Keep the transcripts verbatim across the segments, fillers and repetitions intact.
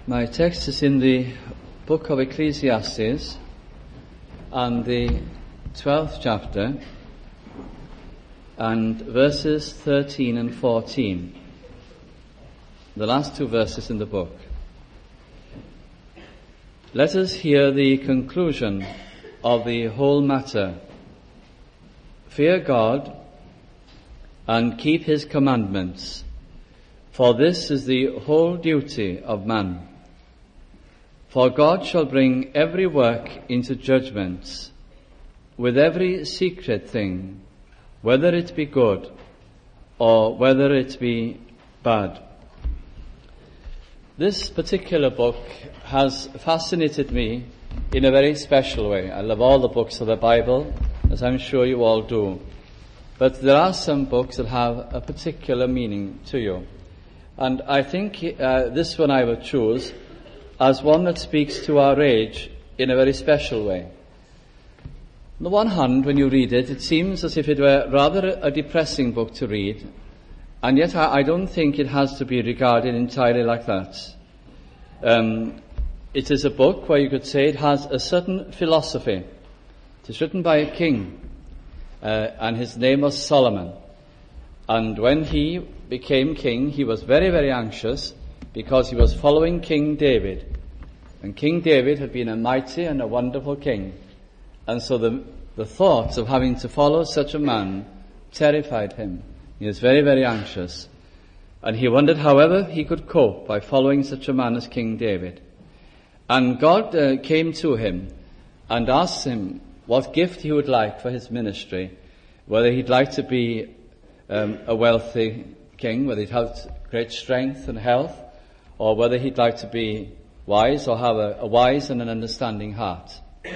My text is in the book of Ecclesiastes and the twelfth chapter and verses thirteen and fourteen, the last two verses in the book. Let us hear the conclusion of the whole matter. Fear God and keep his commandments, for this is the whole duty of man. For God shall bring every work into judgment, with every secret thing, whether it be good or whether it be bad. This particular book has fascinated me in a very special way. I love all the books of the Bible, as I'm sure you all do. But there are some books that have a particular meaning to you. And I think uh, this one I will choose as one that speaks to our age in a very special way. On the one hand, when you read it, it seems as if it were rather a depressing book to read, and yet I, I don't think it has to be regarded entirely like that. Um, it is a book where you could say it has a certain philosophy. It is written by a king, uh, and his name was Solomon. And when he became king, he was very, very anxious because he was following King David. And King David had been a mighty and a wonderful king. And so the, the thoughts of having to follow such a man terrified him. He was very, very anxious. And he wondered however he could cope by following such a man as King David. And God uh, came to him and asked him what gift he would like for his ministry, whether he'd like to be um, a wealthy king, whether he'd have great strength and health, or whether he'd like to be wise or have a, a wise and an understanding heart.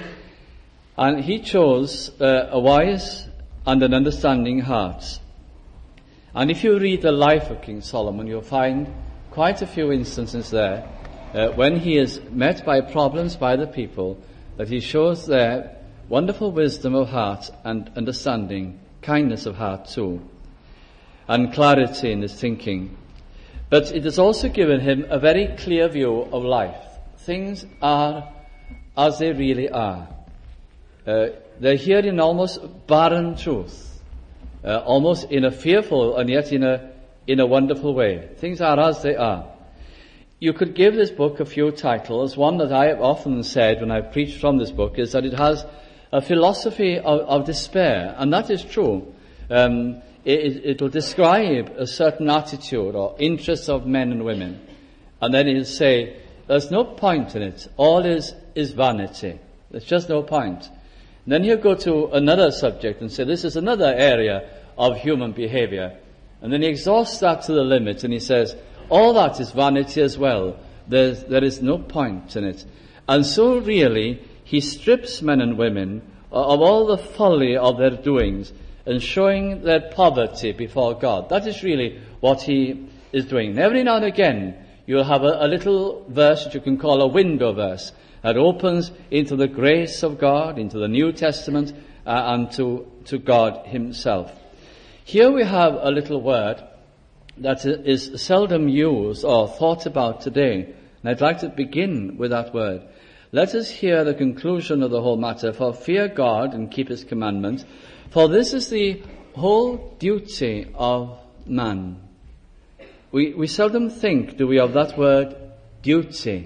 And he chose uh, a wise and an understanding heart. And if you read the life of King Solomon, you'll find quite a few instances there uh, when he is met by problems by the people, that he shows their wonderful wisdom of heart and understanding, kindness of heart too, and clarity in his thinking. But it has also given him a very clear view of life. Things are as they really are. Uh, they're here in almost barren truth, uh, almost in a fearful and yet in a in a wonderful way. Things are as they are. You could give this book a few titles. One that I have often said when I've preached from this book is that it has a philosophy of, of despair, and that is true. Um, It, it will describe a certain attitude or interests of men and women. And then it'll say, there's no point in it. All is, is vanity. There's just no point. And then he'll go to another subject and say, this is another area of human behavior. And then he exhausts that to the limit and he says, all that is vanity as well. There's, there is no point in it. And so really, he strips men and women of all the folly of their doings and showing their poverty before God. That is really what he is doing. And every now and again, you'll have a, a little verse that you can call a window verse that opens into the grace of God, into the New Testament, uh, and to, to God himself. Here we have a little word that is seldom used or thought about today. And I'd like to begin with that word. Let us hear the conclusion of the whole matter. For fear God and keep his commandments, for this is the whole duty of man. We we seldom think, do we, of that word, duty.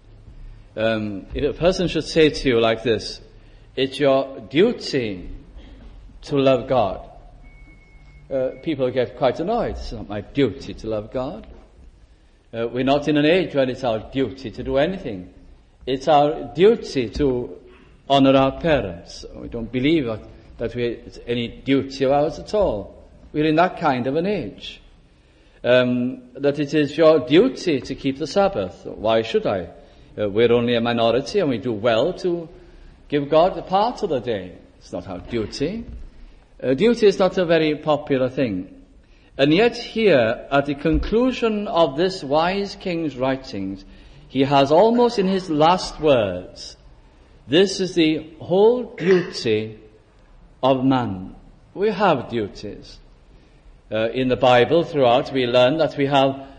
Um, if a person should say to you like this, it's your duty to love God, uh, people get quite annoyed. It's not my duty to love God. Uh, we're not in an age when it's our duty to do anything. It's our duty to honor our parents. We don't believe that that we, it's any duty of ours at all. We're in that kind of an age. Um, that it is your duty to keep the Sabbath. Why should I? Uh, we're only a minority and we do well to give God a part of the day. It's not our duty. Uh, duty is not a very popular thing. And yet here, at the conclusion of this wise king's writings, he has almost in his last words, this is the whole duty of man. We have duties. Uh, in the Bible throughout we learn that we have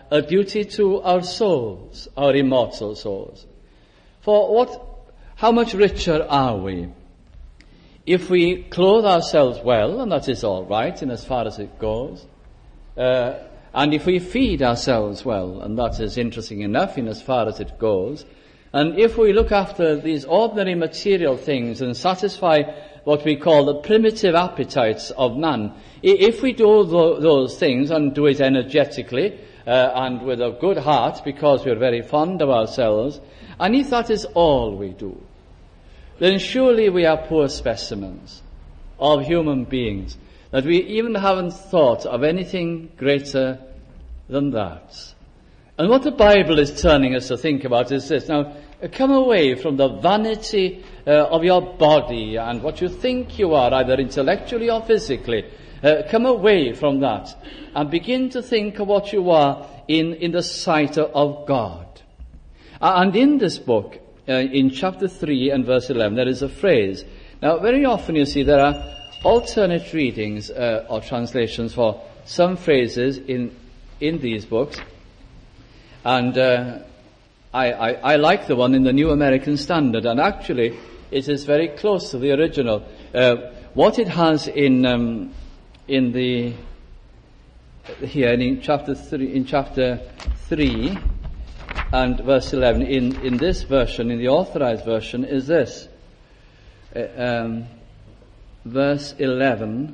a duty to our souls, our immortal souls. For what, how much richer are we if we clothe ourselves well, and that is all right in as far as it goes, uh, and if we feed ourselves well, and that is interesting enough in as far as it goes, and if we look after these ordinary material things and satisfy what we call the primitive appetites of man, if we do those things and do it energetically uh, and with a good heart because we're very fond of ourselves, and if that is all we do, then surely we are poor specimens of human beings, that we even haven't thought of anything greater than that. And what the Bible is turning us to think about is this. Now, come away from the vanity uh, of your body and what you think you are, either intellectually or physically. Uh, come away from that and begin to think of what you are in, in the sight of God. Uh, and in this book, uh, in chapter three and verse eleven, there is a phrase. Now, very often you see there are alternate readings uh, or translations for some phrases in in these books. And uh, I, I, I like the one in the New American Standard, and actually it is very close to the original. Uh, what it has in um, in the here in chapter three, in chapter three and verse eleven, in in this version, in the Authorized Version, is this. Uh, um, verse eleven.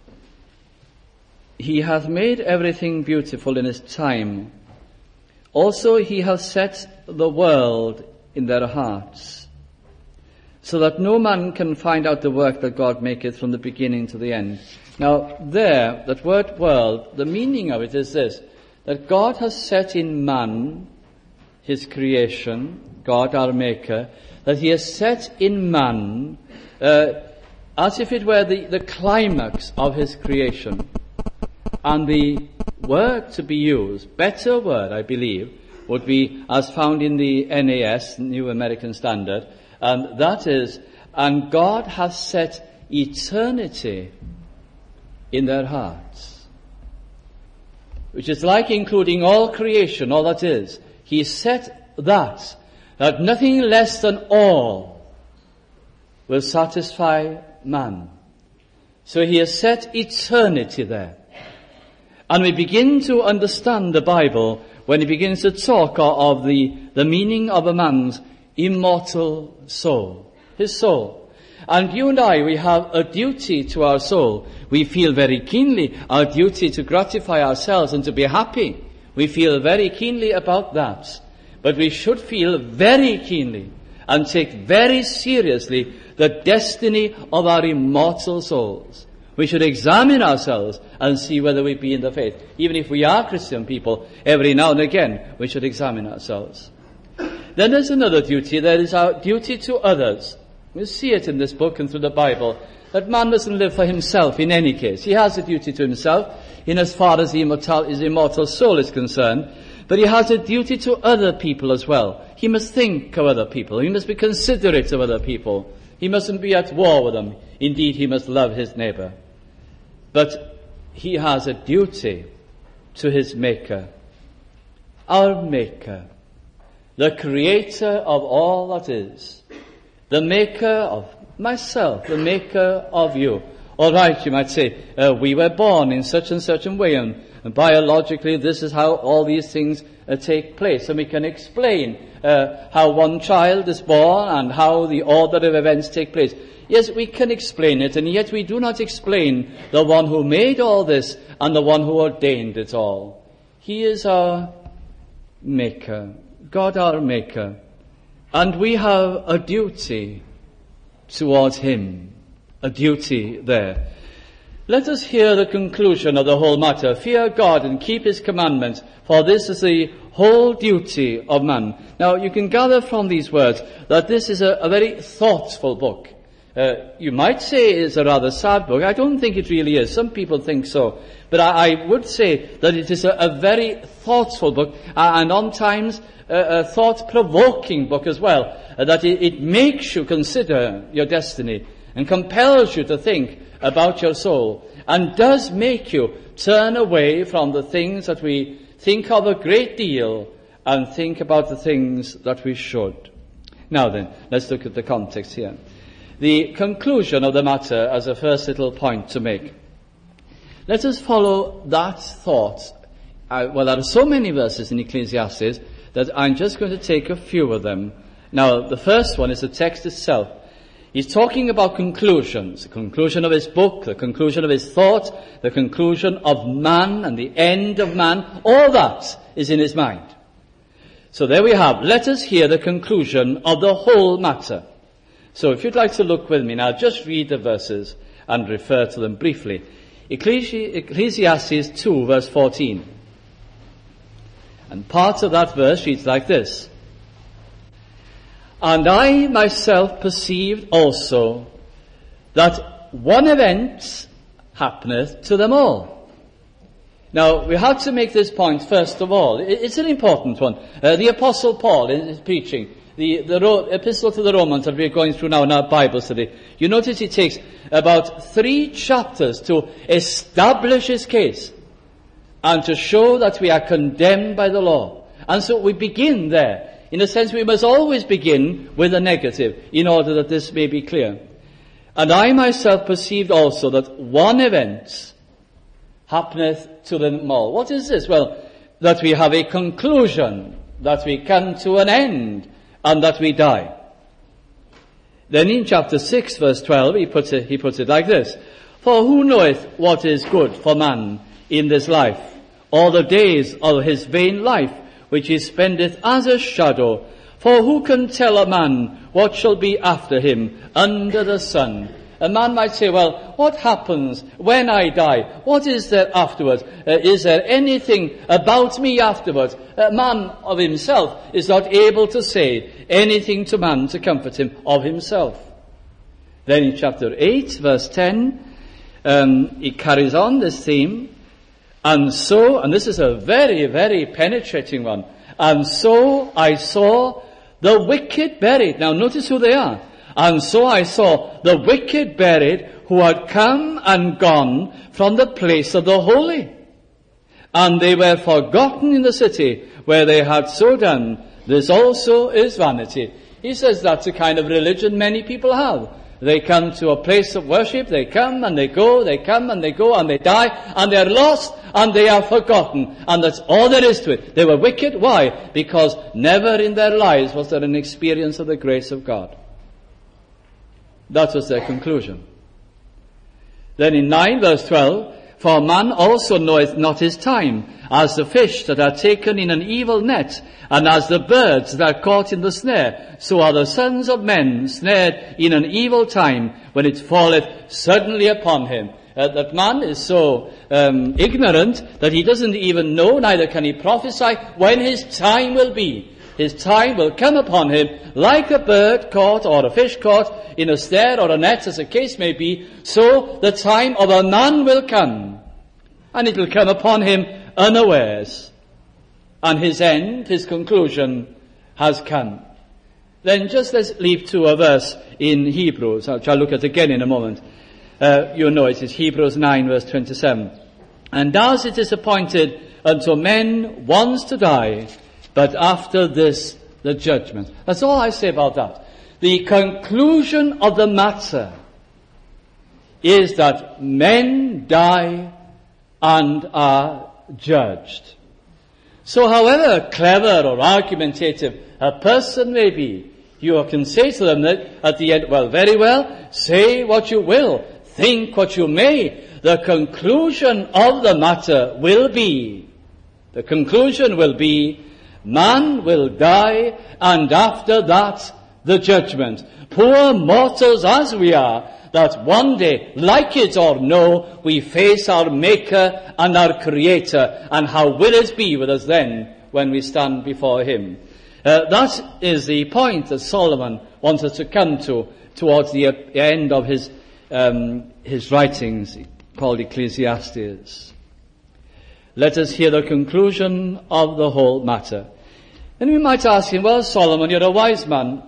He hath made everything beautiful in his time. Also he hath set the world in their hearts, so that no man can find out the work that God maketh from the beginning to the end. Now there, that word world, the meaning of it is this, that God has set in man, his creation, God our Maker, that he has set in man, uh, as if it were the, the climax of his creation. And the word to be used, better word, I believe, would be as found in the N A S, New American Standard, and that is, and God has set eternity in their hearts. Which is like including all creation, all that is. He set that, that nothing less than all will satisfy man. So he has set eternity there. And we begin to understand the Bible when he begins to talk of the, the meaning of a man's immortal soul, his soul. And you and I, we have a duty to our soul. We feel very keenly our duty to gratify ourselves and to be happy. We feel very keenly about that. But we should feel very keenly and take very seriously the destiny of our immortal souls. We should examine ourselves and see whether we be in the faith. Even if we are Christian people, every now and again we should examine ourselves. Then there's another duty. There is our duty to others. We see it in this book and through the Bible, that man doesn't live for himself in any case. He has a duty to himself in as far as the immortal, his immortal soul is concerned, but he has a duty to other people as well. He must think of other people. He must be considerate of other people. He mustn't be at war with them. Indeed, he must love his neighbor. But he has a duty to his Maker, our Maker, the Creator of all that is, the Maker of myself, the Maker of you. All right, you might say, uh, we were born in such and such a way, and, and biologically this is how all these things uh, take place. And we can explain uh, how one child is born and how the order of events take place. Yes, we can explain it, and yet we do not explain the one who made all this and the one who ordained it all. He is our Maker, God our Maker, and we have a duty towards him, a duty there. Let us hear the conclusion of the whole matter. Fear God and keep his commandments, for this is the whole duty of man. Now, you can gather from these words that this is a, a very thoughtful book. Uh, you might say it's a rather sad book. I don't think it really is. Some people think so. But I, I would say that it is a, a very thoughtful book, uh, and on times a, a thought-provoking book as well, uh, that it, it makes you consider your destiny and compels you to think about your soul, and does make you turn away from the things that we think of a great deal and think about the things that we should. Now then, let's look at the context here. The conclusion of the matter as a first little point to make. Let us follow that thought. Uh, well, there are so many verses in Ecclesiastes that I'm just going to take a few of them. Now, the first one is the text itself. He's talking about conclusions, the conclusion of his book, the conclusion of his thought, the conclusion of man and the end of man. All that is in his mind. So there we have. Let us hear the conclusion of the whole matter. So if you'd like to look with me now, just read the verses and refer to them briefly. Ecclesi- Ecclesiastes two, verse fourteen. And part of that verse reads like this. And I myself perceived also that one event happeneth to them all. Now, we have to make this point first of all. It's an important one. Uh, the Apostle Paul in his preaching, the, the Ro- epistle to the Romans that we're going through now in our Bible study, you notice he takes about three chapters to establish his case and to show that we are condemned by the law. And so we begin there. In a sense, we must always begin with a negative in order that this may be clear. And I myself perceived also that one event happeneth to them all. What is this? Well, that we have a conclusion, that we come to an end, and that we die. Then in chapter six, verse twelve, he puts it, he puts it like this. For who knoweth what is good for man in this life, or the days of his vain life, which he spendeth as a shadow? For who can tell a man what shall be after him under the sun? A man might say, well, what happens when I die? What is there afterwards? Uh, is there anything about me afterwards? A man of himself is not able to say anything to man to comfort him of himself. Then in chapter eight, verse ten, um, he carries on this theme. And so, and this is a very, very penetrating one, and so I saw the wicked buried. Now notice who they are. And so I saw the wicked buried who had come and gone from the place of the holy. And they were forgotten in the city where they had so done. This also is vanity. He says that's the kind of religion many people have. They come to a place of worship, they come and they go, they come and they go and they die, and they're lost and they are forgotten. And that's all there is to it. They were wicked. Why? Because never in their lives was there an experience of the grace of God. That was their conclusion. Then in nine verse twelve, for man also knoweth not his time, as the fish that are taken in an evil net, and as the birds that are caught in the snare, so are the sons of men snared in an evil time, when it falleth suddenly upon him. Uh, that man is so um, ignorant that he doesn't even know, neither can he prophesy when his time will be. His time will come upon him like a bird caught or a fish caught in a snare or a net, as the case may be. So the time of a man will come, and it will come upon him unawares. And his end, his conclusion, has come. Then just let's leave to a verse in Hebrews, which I'll look at again in a moment. Uh, you know it is Hebrews nine verse twenty-seven. And as it is appointed unto men once to die, but after this, the judgment. That's all I say about that. The conclusion of the matter is that men die and are judged. So however clever or argumentative a person may be, you can say to them that at the end, well, very well, say what you will, think what you may. The conclusion of the matter will be, the conclusion will be, man will die, and after that, the judgment. Poor mortals as we are, that one day, like it or no, we face our Maker and our Creator, and how will it be with us then when we stand before Him? Uh, that is the point that Solomon wants us to come to towards the end of his um, his writings called Ecclesiastes. Let us hear the conclusion of the whole matter. And we might ask him, well, Solomon, you're a wise man.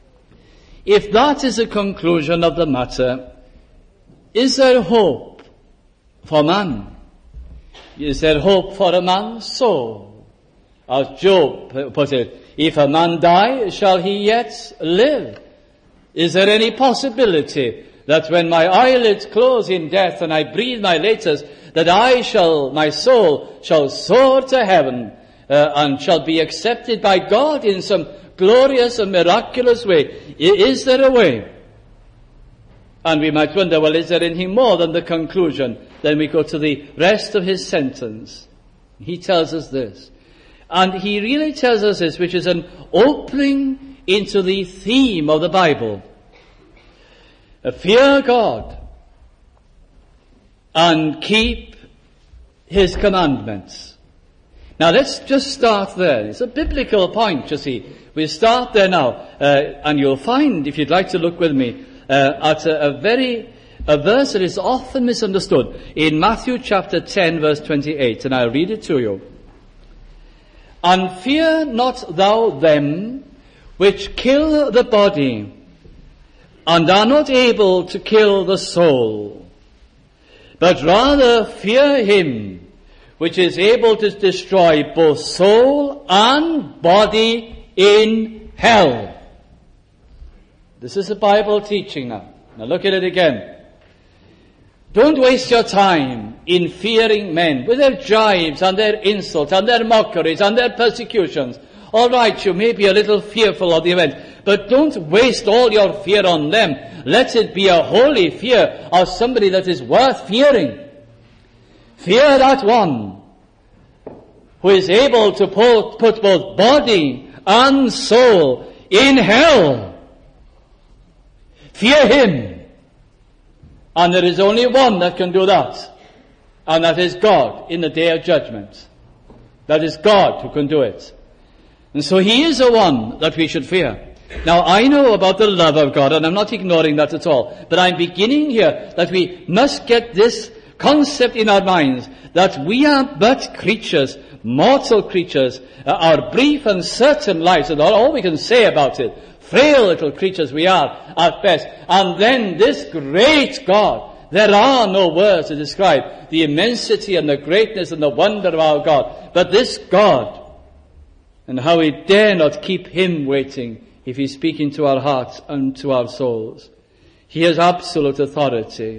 If that is the conclusion of the matter, is there hope for man? Is there hope for a man's soul? As Job put it, if a man die, shall he yet live? Is there any possibility that when my eyelids close in death and I breathe my latest, that I shall, my soul shall soar to heaven uh, and shall be accepted by God in some glorious and miraculous way? Is there a way? And we might wonder, well, is there anything more than the conclusion? Then we go to the rest of his sentence. He tells us this. And he really tells us this, which is an opening into the theme of the Bible. Fear God and keep his commandments. Now let's just start there. It's a biblical point, you see. We'll start there now. Uh, and you'll find, if you'd like to look with me, uh, at a, a very, a verse that is often misunderstood. In Matthew chapter ten, verse twenty-eight, and I'll read it to you. And fear not thou them which kill the body, and are not able to kill the soul, but rather fear him which is able to destroy both soul and body in hell. This is the Bible teaching now. Now look at it again. Don't waste your time in fearing men with their jibes and their insults and their mockeries and their persecutions. All right, you may be a little fearful of the event, but don't waste all your fear on them. Let it be a holy fear of somebody that is worth fearing. Fear that one who is able to put, put both body and soul in hell. Fear him. And there is only one that can do that. And that is God in the day of judgment. That is God who can do it. And so he is the one that we should fear. Now I know about the love of God, and I'm not ignoring that at all. But I'm beginning here that we must get this concept in our minds, that we are but creatures, mortal creatures. Uh, our brief and certain lives, and all we can say about it, frail little creatures we are at best. And then this great God, there are no words to describe the immensity and the greatness and the wonder of our God. But this God, and how we dare not keep him waiting if he's speaking to our hearts and to our souls. He has absolute authority.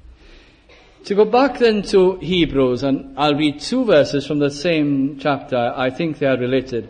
To go back then to Hebrews, and I'll read two verses from the same chapter. I think they are related.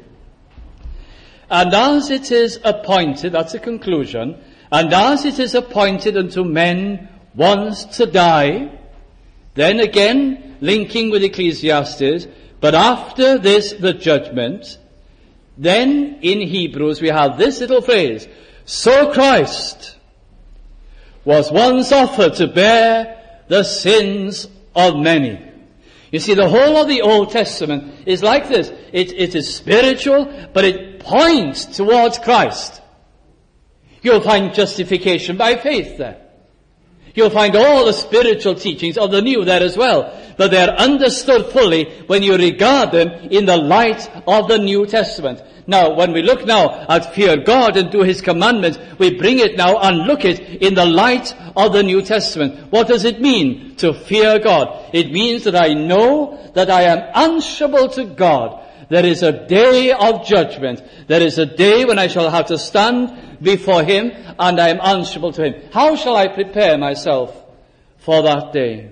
And as it is appointed, that's the conclusion, and as it is appointed unto men once to die, then again, linking with Ecclesiastes, but after this the judgment, then in Hebrews we have this little phrase, so Christ was once offered to bear the sins of many. You see, the whole of the Old Testament is like this. It, it is spiritual, but it points towards Christ. You'll find justification by faith there. You'll find all the spiritual teachings of the New there as well. But they're understood fully when you regard them in the light of the New Testament. Now, when we look now at fear God and do his commandments, we bring it now and look it in the light of the New Testament. What does it mean to fear God? It means that I know that I am answerable to God. There is a day of judgment. There is a day when I shall have to stand before him and I am answerable to him. How shall I prepare myself for that day?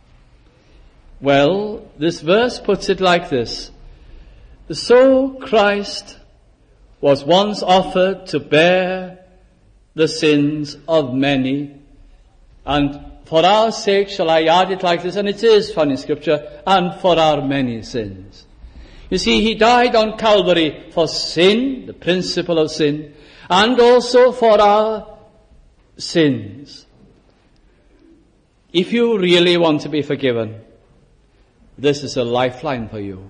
Well, this verse puts it like this. So Christ was once offered to bear the sins of many, and for our sake shall I add it like this, and it is found in Scripture, and for our many sins. You see, he died on Calvary for sin, the principle of sin, and also for our sins. If you really want to be forgiven, this is a lifeline for you.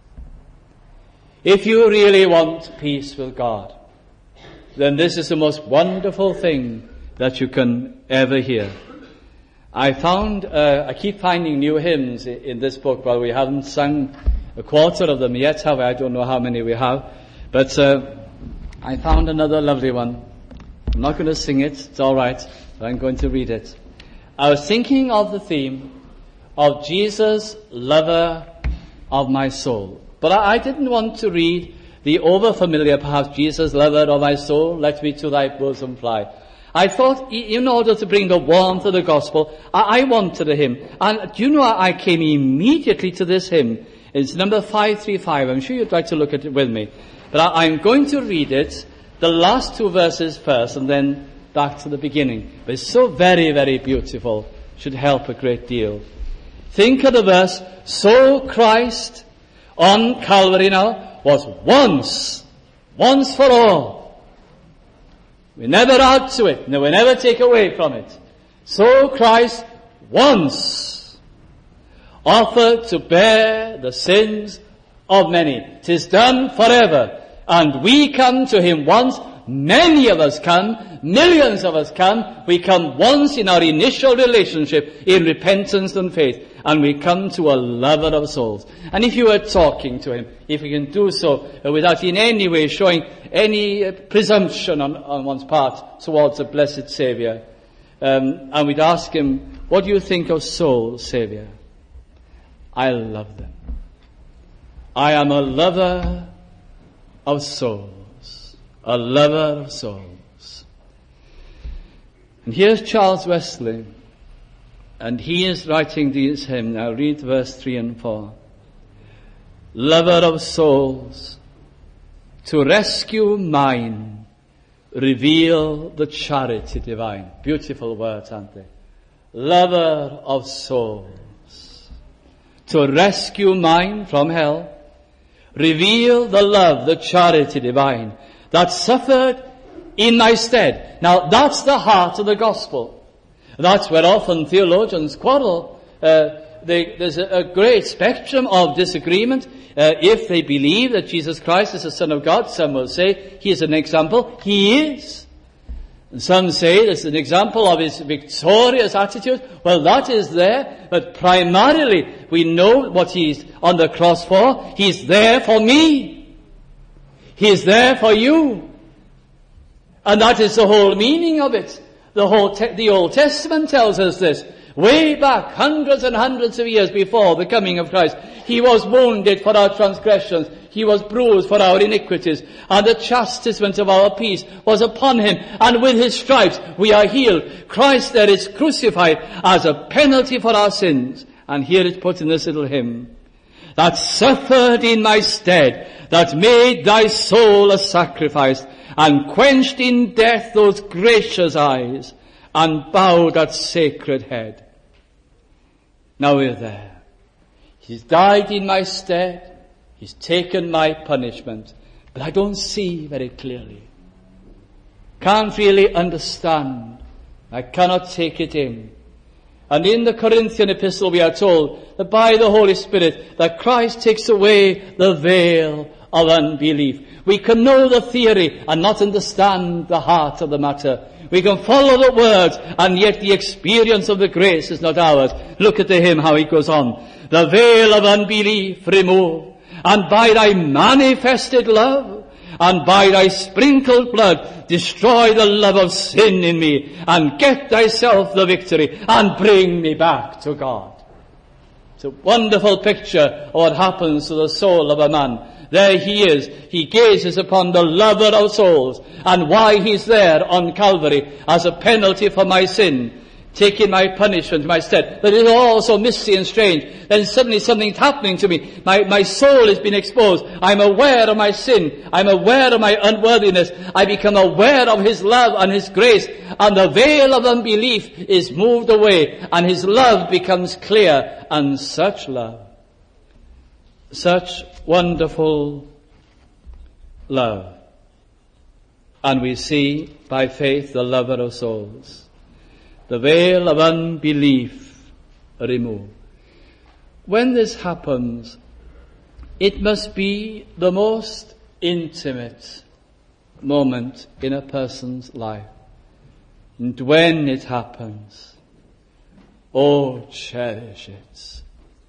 If you really want peace with God, then this is the most wonderful thing that you can ever hear. I found, uh, I keep finding new hymns in this book. Well, we haven't sung a quarter of them yet, have we? I don't know how many we have. But uh, I found another lovely one. I'm not going to sing it, it's all right, but I'm going to read it. I was thinking of the theme of Jesus, lover of my soul. But I, I didn't want to read the over-familiar, perhaps, Jesus, lover of my soul, let me to thy bosom fly. I thought, in order to bring the warmth of the gospel, I, I wanted a hymn. And do you know, I came immediately to this hymn. It's number five three five. I'm sure you'd like to look at it with me. But I, I'm going to read it, the last two verses first, and then back to the beginning. But it's so very, very beautiful. Should help a great deal. Think of the verse, so Christ on Calvary now was once, once for all. We never add to it, no, we never take away from it. So Christ once offered to bear the sins of many. 'Tis done forever. And we come to him once. Many of us come. Millions of us come. We come once in our initial relationship in repentance and faith. And we come to a lover of souls. And if you were talking to him, if you can do so without in any way showing any presumption on, on one's part towards the blessed Saviour, um, and we'd ask him, what do you think of souls, Saviour? I love them. I am a lover of souls. A lover of souls. And here's Charles Wesley. And he is writing this hymn. Now read verse three and four. Lover of souls, to rescue mine, reveal the charity divine. Beautiful words, aren't they? Lover of souls, to rescue mine from hell, reveal the love, the charity divine, that suffered in my stead. Now that's the heart of the gospel. That's where often theologians quarrel. Uh, they, there's a, a great spectrum of disagreement. Uh, if they believe that Jesus Christ is the Son of God, some will say he is an example. He is. And some say this is an example of his victorious attitude. Well, that is there, but primarily we know what he's on the cross for. He's there for me. He's there for you. And that is the whole meaning of it. The whole te- the Old Testament tells us this. Way back, hundreds and hundreds of years before the coming of Christ, he was wounded for our transgressions. He was bruised for our iniquities. And the chastisement of our peace was upon him. And with his stripes we are healed. Christ there is crucified as a penalty for our sins. And here it's put in this little hymn. That suffered in my stead, that made thy soul a sacrifice, and quenched in death those gracious eyes, and bowed that sacred head. Now we're there. He's died in my stead. He's taken my punishment. But I don't see very clearly. Can't really understand. I cannot take it in. And in the Corinthian epistle we are told that by the Holy Spirit that Christ takes away the veil of unbelief. We can know the theory and not understand the heart of the matter. We can follow the words and yet the experience of the grace is not ours. Look at the hymn, how it goes on. The veil of unbelief remove, and by thy manifested love, and by thy sprinkled blood, destroy the love of sin in me, and get thyself the victory, and bring me back to God. It's a wonderful picture of what happens to the soul of a man. There he is. He gazes upon the lover of souls, and why he's there on Calvary as a penalty for my sin, taking my punishment, my stead. But it's all so misty and strange. Then suddenly something's happening to me. My, my soul has been exposed. I'm aware of my sin. I'm aware of my unworthiness. I become aware of his love and his grace. And the veil of unbelief is moved away. And his love becomes clear. And such love, such wonderful love. And we see by faith the lover of souls. The veil of unbelief removed. When this happens, it must be the most intimate moment in a person's life. And when it happens, oh, cherish it.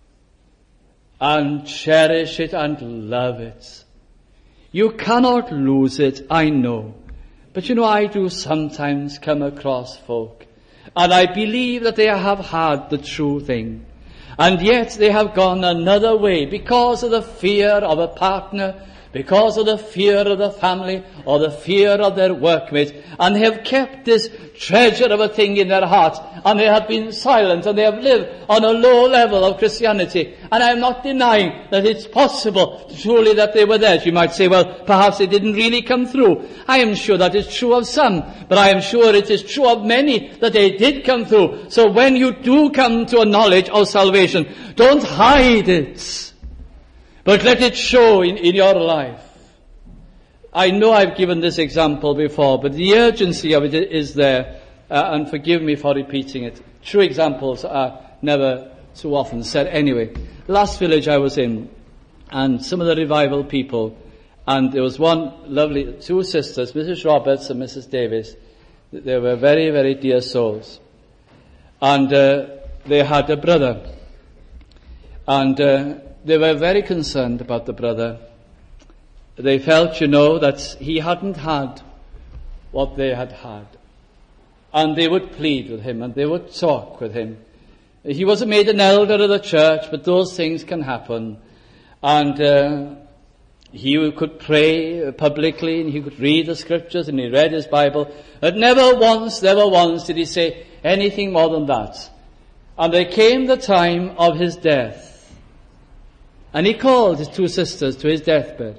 And cherish it and love it. You cannot lose it, I know. But you know, I do sometimes come across folk, and I believe that they have had the true thing. And yet they have gone another way because of the fear of a partner, because of the fear of the family, or the fear of their workmates, and they have kept this treasure of a thing in their hearts, and they have been silent, and they have lived on a low level of Christianity. And I am not denying that it's possible, truly, that they were there. You might say, well, perhaps it didn't really come through. I am sure that is true of some, but I am sure it is true of many that they did come through. So when you do come to a knowledge of salvation, don't hide it, but let it show in, in your life. I know I've given this example before, but the urgency of it is there, uh, and forgive me for repeating it. True examples are never too often said. Anyway, last village I was in, and some of the revival people, and there was one lovely, two sisters, Missus Roberts and Missus Davis. They were very, very dear souls. And uh, they had a brother. And uh, they were very concerned about the brother. They felt, you know, that he hadn't had what they had had. And they would plead with him, and they would talk with him. He was made an elder of the church, but those things can happen. And uh, he could pray publicly, and he could read the scriptures, and he read his Bible. But never once, never once did he say anything more than that. And there came the time of his death. And he called his two sisters to his deathbed.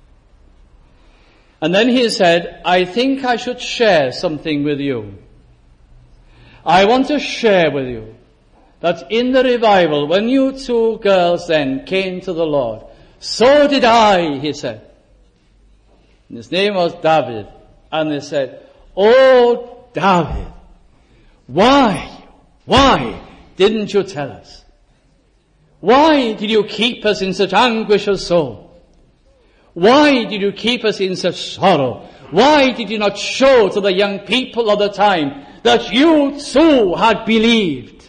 And then he said, I think I should share something with you. I want to share with you that in the revival, when you two girls then came to the Lord, so did I, he said. And his name was David. And they said, oh, David, why, why didn't you tell us? Why did you keep us in such anguish of soul? Why did you keep us in such sorrow? Why did you not show to the young people of the time that you too had believed?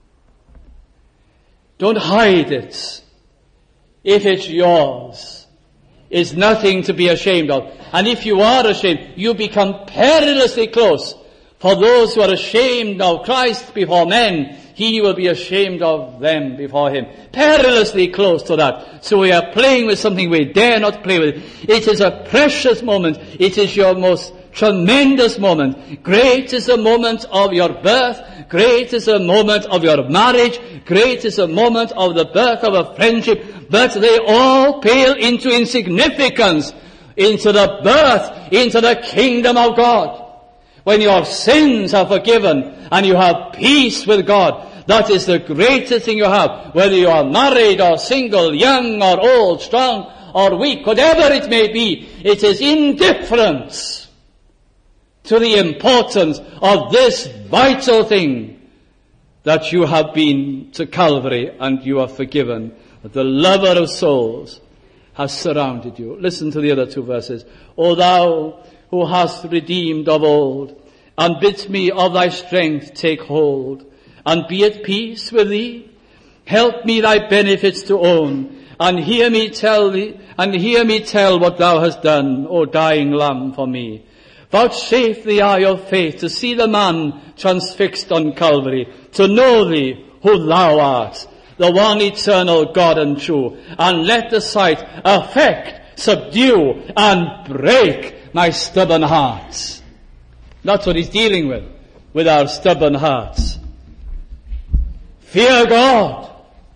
Don't hide it. If it's yours, it's nothing to be ashamed of. And if you are ashamed, you become perilously close. For those who are ashamed of Christ before men, he will be ashamed of them before him. Perilously close to that. So we are playing with something we dare not play with. It is a precious moment. It is your most tremendous moment. Great is the moment of your birth. Great is the moment of your marriage. Great is the moment of the birth of a friendship. But they all pale into insignificance, into the birth, into the kingdom of God. When your sins are forgiven and you have peace with God, that is the greatest thing you have. Whether you are married or single, young or old, strong or weak, whatever it may be, it is indifference to the importance of this vital thing, that you have been to Calvary and you are forgiven, that the lover of souls has surrounded you. Listen to the other two verses. O thou who hast redeemed of old, and bidst me of thy strength take hold, and be at peace with thee. Help me thy benefits to own, and hear me tell thee, and hear me tell what thou hast done, O dying Lamb, for me. Vouchsafe the eye of faith to see the man transfixed on Calvary, to know thee who thou art, the one eternal God and true, and let the sight affect, subdue, and break my stubborn heart. That's what he's dealing with, with our stubborn hearts. Fear God.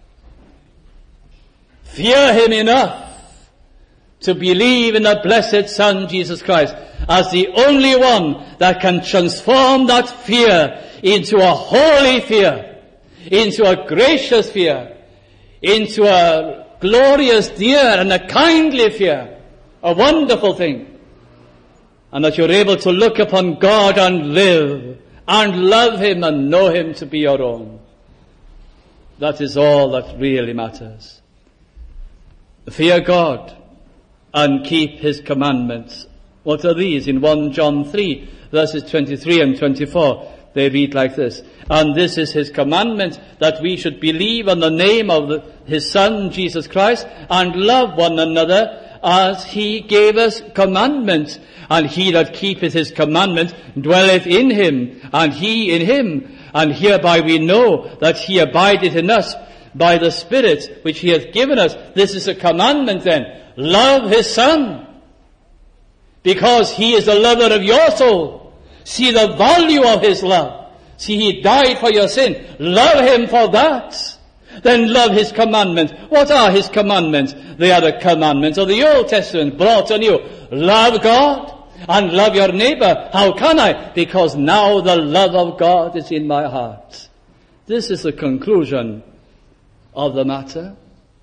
Fear him enough to believe in the blessed Son, Jesus Christ, as the only one that can transform that fear into a holy fear, into a gracious fear, into a glorious, dear, and a kindly fear, a wonderful thing. And that you're able to look upon God and live and love him and know him to be your own. That is all that really matters. Fear God and keep his commandments. What are these? In First John three, verses twenty-three and twenty-four, they read like this. And this is his commandment, that we should believe on the name of the, his Son, Jesus Christ, and love one another as he gave us commandments. And he that keepeth his commandments dwelleth in him, and he in him. And hereby we know that he abideth in us, by the Spirit which he hath given us. This is a commandment then. Love his Son, because he is the lover of your soul. See the value of his love. See, he died for your sin. Love him for that. Then love his commandments. What are his commandments? They are the commandments of the Old Testament brought on you. Love God and love your neighbor. How can I? Because now the love of God is in my heart. This is the conclusion of the matter.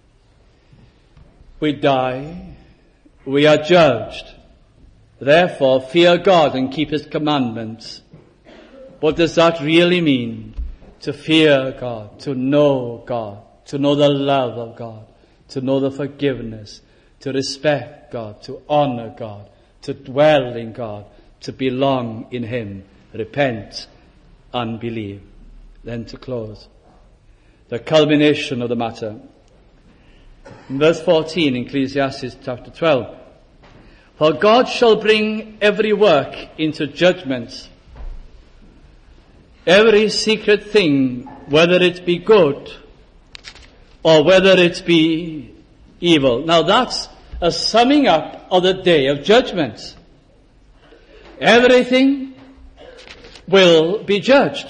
We die. We are judged. Therefore, fear God and keep his commandments. What does that really mean? To fear God, to know God, to know the love of God, to know the forgiveness, to respect God, to honor God, to dwell in God, to belong in him, repent and believe. Then to close, the culmination of the matter. In verse fourteen, Ecclesiastes chapter twelve. For God shall bring every work into judgment, every secret thing, whether it be good or whether it be evil. Now that's a summing up of the day of judgment. Everything will be judged.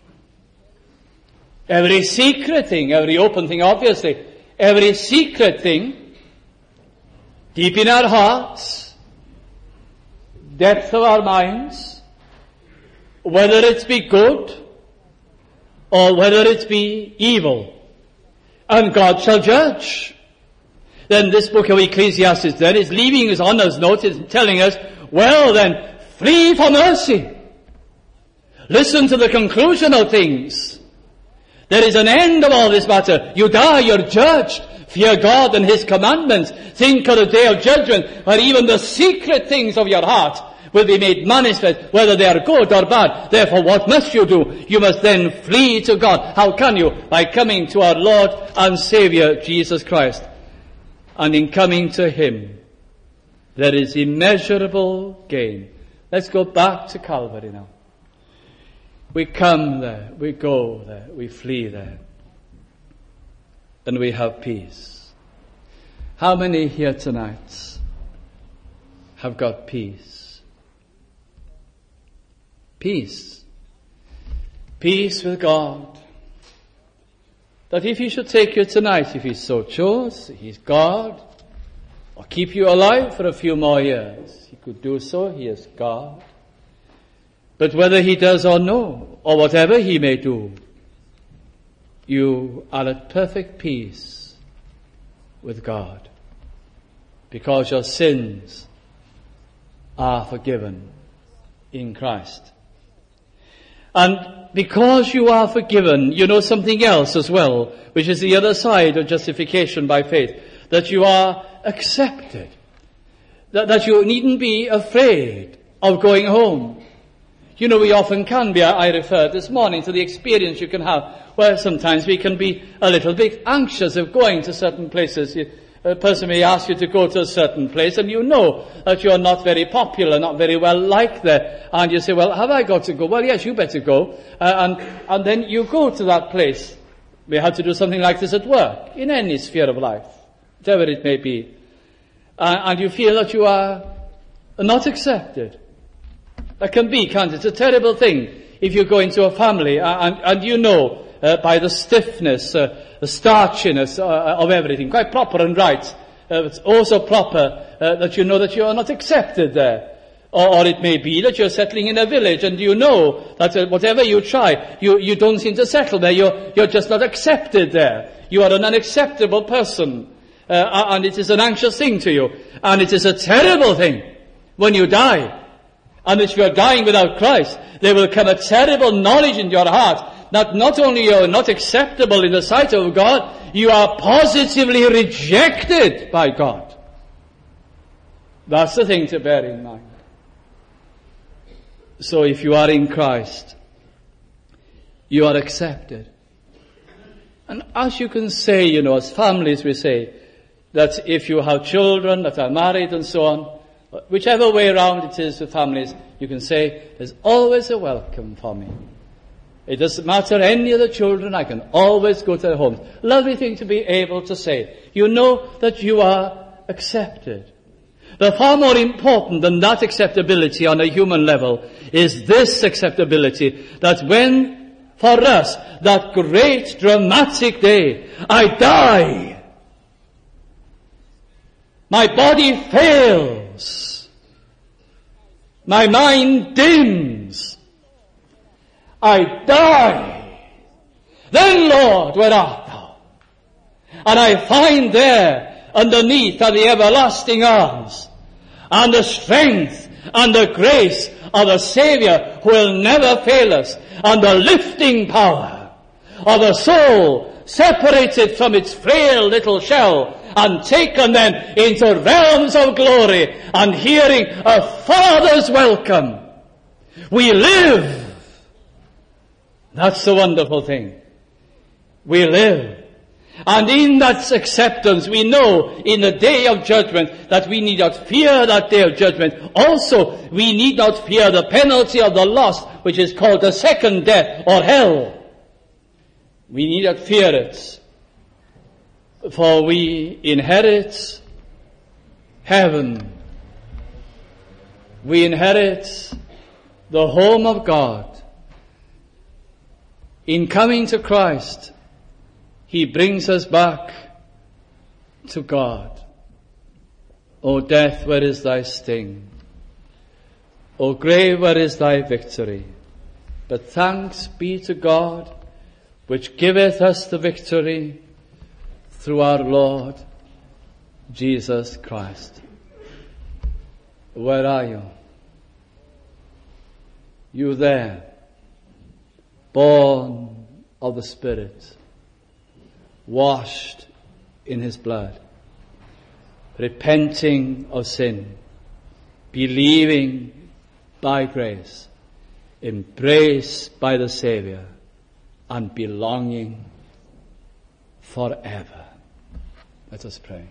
Every secret thing, every open thing, obviously, every secret thing, deep in our hearts, depth of our minds, whether it be good or whether it be evil, and God shall judge. Then this book of Ecclesiastes then is leaving us on us note, is telling us, well then, flee for mercy. Listen to the conclusion of things. There is an end of all this matter. You die, you're judged. Fear God and his commandments. Think of the day of judgment, where even the secret things of your heart will be made manifest, whether they are good or bad. Therefore, what must you do? You must then flee to God. How can you? By coming to our Lord and Savior, Jesus Christ. And in coming to him, there is immeasurable gain. Let's go back to Calvary now. We come there, we go there, we flee there, and we have peace. How many here tonight have got peace? Peace. Peace with God. That if he should take you tonight, if he so chose, he's God, or keep you alive for a few more years, he could do so, he is God. But whether he does or no, or whatever he may do, you are at perfect peace with God, because your sins are forgiven in Christ. And because you are forgiven, you know something else as well, which is the other side of justification by faith, that you are accepted, that, that you needn't be afraid of going home. You know, we often can be, I referred this morning to the experience you can have, where sometimes we can be a little bit anxious of going to certain places. A person may ask you to go to a certain place, and you know that you're not very popular, not very well liked there. And you say, well, have I got to go? Well, yes, you better go. Uh, and, and then you go to that place. We have to do something like this at work, in any sphere of life, whatever it may be. Uh, and you feel that you are not accepted. That can be, can't it? It's a terrible thing if you go into a family and, and you know uh, by the stiffness, uh, the starchiness uh, of everything, quite proper and right. Uh, it's also proper uh, that you know that you are not accepted there. Or, or it may be that you're settling in a village and you know that uh, whatever you try, you, you don't seem to settle there. You're, you're just not accepted there. You are an unacceptable person. Uh, and it is an anxious thing to you. And it is a terrible thing when you die. And if you are dying without Christ, there will come a terrible knowledge in your heart that not only you are not acceptable in the sight of God, you are positively rejected by God. That's the thing to bear in mind. So if you are in Christ, you are accepted. And as you can say, you know, as families we say, that if you have children that are married and so on, whichever way around it is with families, you can say, there's always a welcome for me. It doesn't matter any of the children, I can always go to their homes. Lovely thing to be able to say. You know that you are accepted. But far more important than that acceptability on a human level is this acceptability, that when, for us, that great dramatic day, I die, my body fails, my mind dims, I die, then Lord, where art thou? And I find there, underneath are the everlasting arms, and the strength and the grace of the Saviour who will never fail us, and the lifting power of a soul separated from its frail little shell and taken then into realms of glory and hearing a Father's welcome. We live. That's the wonderful thing. We live. And in that acceptance, we know in the day of judgment that we need not fear that day of judgment. Also, we need not fear the penalty of the lost, which is called the second death or hell. We need not fear it, for we inherit heaven. We inherit the home of God. In coming to Christ, He brings us back to God. O death, where is thy sting? O grave, where is thy victory? But thanks be to God, which giveth us the victory through our Lord Jesus Christ. Where are you? You there, born of the Spirit, washed in His blood, repenting of sin, believing by grace, embraced by the Saviour, and belonging forever. Let us pray.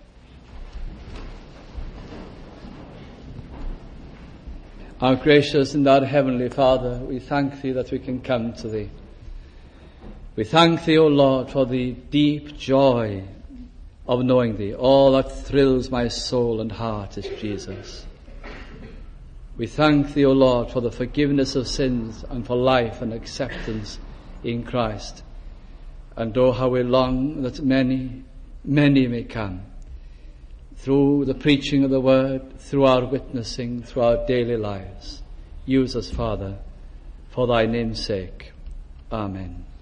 Our gracious and our heavenly Father, we thank Thee that we can come to Thee. We thank Thee, O Lord, for the deep joy of knowing Thee. All that thrills my soul and heart is Jesus. We thank Thee, O Lord, for the forgiveness of sins and for life and acceptance in Christ. And oh, how we long that many, many may come through the preaching of the Word, through our witnessing, through our daily lives. Use us, Father, for Thy name's sake. Amen.